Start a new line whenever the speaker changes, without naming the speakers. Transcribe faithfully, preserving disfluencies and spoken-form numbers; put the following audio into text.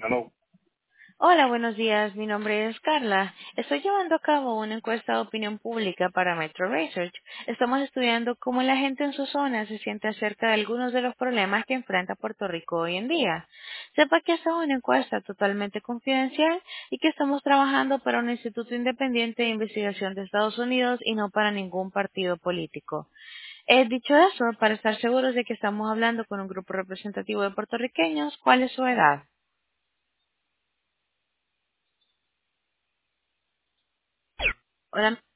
Hello.
Hola, buenos días. Mi nombre es Carla. Estoy llevando a cabo una encuesta de opinión pública para Metro Research. Estamos estudiando cómo la gente en su zona se siente acerca de algunos de los problemas que enfrenta Puerto Rico hoy en día. Sepa que esta es una encuesta totalmente confidencial y que estamos trabajando para un instituto independiente de investigación de Estados Unidos y no para ningún partido político. He dicho eso para estar seguros de que estamos hablando con un grupo representativo de puertorriqueños. ¿Cuál es su edad? Hola.